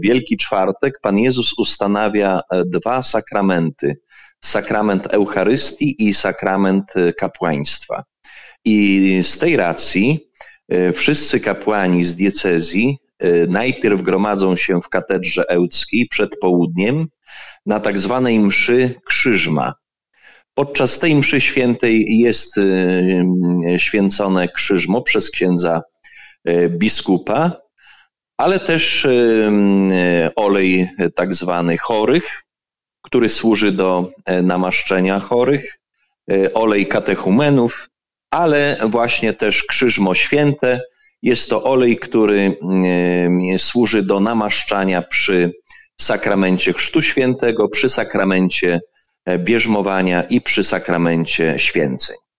Wielki Czwartek Pan Jezus ustanawia dwa sakramenty. Sakrament Eucharystii i sakrament kapłaństwa. I z tej racji wszyscy kapłani z diecezji najpierw gromadzą się w katedrze ełckiej przed południem na tak zwanej mszy Krzyżma. Podczas tej mszy świętej jest święcone Krzyżmo przez księdza biskupa, ale też olej tak zwany chorych, który służy do namaszczenia chorych, olej katechumenów, ale właśnie też Krzyżmo Święte. Jest to olej, który służy do namaszczania przy sakramencie Chrztu Świętego, przy sakramencie bierzmowania i przy sakramencie święceń.